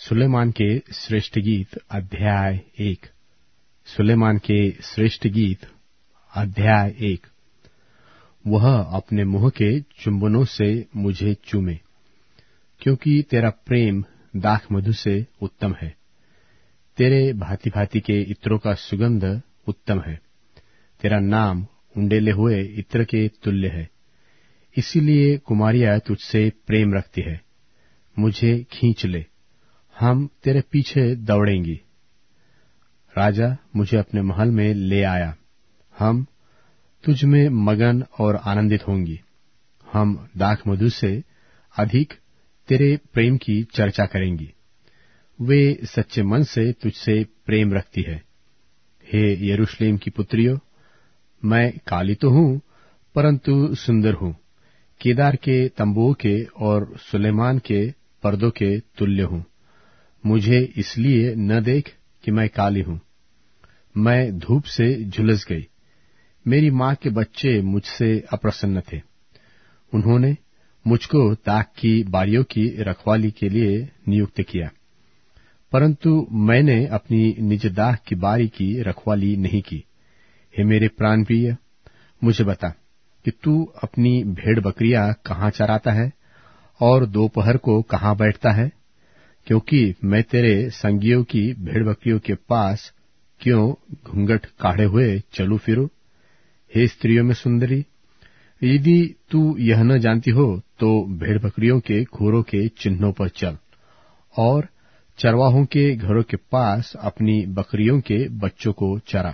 सुलेमान के श्रेष्ठ गीत अध्याय 1। सुलेमान के श्रेष्ठ गीत अध्याय 1। वह अपने मुंह के चुंबनों से मुझे चूमे, क्योंकि तेरा प्रेम दाख मधु से उत्तम है। तेरे भांति भांति के इत्रों का सुगंध उत्तम है। तेरा नाम उंडेले हुए इत्र के तुल्य है। इसीलिए कुमारियां तुझसे प्रेम रखती है। मुझे खींच ले, हम तेरे पीछे दौड़ेंगी। राजा मुझे अपने महल में ले आया। हम तुझ में मगन और आनंदित होंगी। हम दाख मधु से अधिक तेरे प्रेम की चर्चा करेंगी। वे सच्चे मन से तुझसे प्रेम रखती है। हे यरूशलेम की पुत्रियों, मैं काली तो हूं, परंतु सुंदर हूं। केदार के तंबुओं के और सुलेमान के पर्दों के तुल्य हूं। मुझे इसलिए न देख कि मैं काली हूं। मैं धूप से झुलस गई। मेरी मां के बच्चे मुझसे अप्रसन्न थे। उन्होंने मुझको दाख की बारियों की रखवाली के लिए नियुक्त किया, परंतु मैंने अपनी निज दाख की बारी की रखवाली नहीं की। हे मेरे प्राण प्रिय, मुझे बता कि तू अपनी भेड़ बकरियां कहाँ चराता है और दोपहर को कहाँ बैठता है, क्योंकि मैं तेरे संगियों की भेड़ बकरियों के पास क्यों घूंघट काढ़े हुए चलूं फिरूं? हे स्त्रियों में सुंदरी, यदि तू यह न जानती हो तो भेड़ बकरियों के खुरों के चिन्हों पर चल और चरवाहों के घरों के पास अपनी बकरियों के बच्चों को चरा।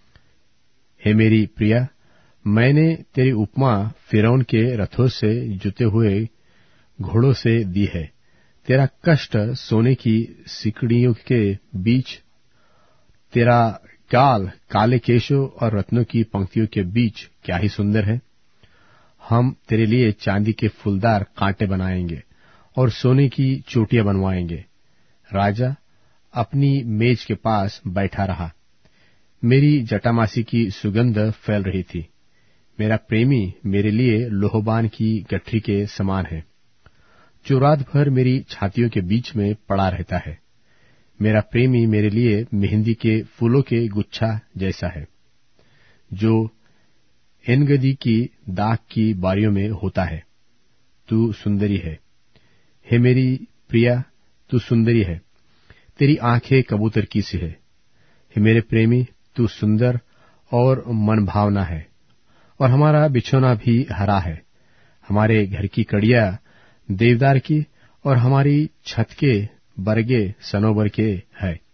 हे मेरी प्रिया, मैंने तेरी उपमा फिरौन के रथों से जुते हुए घोड़ों से दी है। तेरा कष्ट सोने की सिकड़ियों के बीच, तेरा गाल काले केशों और रत्नों की पंक्तियों के बीच क्या ही सुंदर है। हम तेरे लिए चांदी के फूलदार कांटे बनाएंगे और सोने की चोटियां बनवाएंगे। राजा अपनी मेज के पास बैठा रहा। मेरी जटामासी की सुगंध फैल रही थी। मेरा प्रेमी मेरे लिए लोहबान की गठरी के समान है, जो रात भर मेरी छातियों के बीच में पड़ा रहता है। मेरा प्रेमी मेरे लिए मेहंदी के फूलों के गुच्छा जैसा है, जो एनगदी की दाख की बारियों में होता है। तू सुंदरी है, हे मेरी प्रिया, तू सुंदरी है। तेरी आंखें कबूतर की सी है। हे मेरे प्रेमी, तू सुंदर और मन भावना है, और हमारा बिछौना भी हरा है। हमारे घर की कड़ियां देवदार की और हमारी छत के बरगे सनोवर के है।